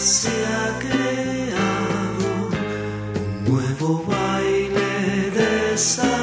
se ha creado un nuevo baile de salsa.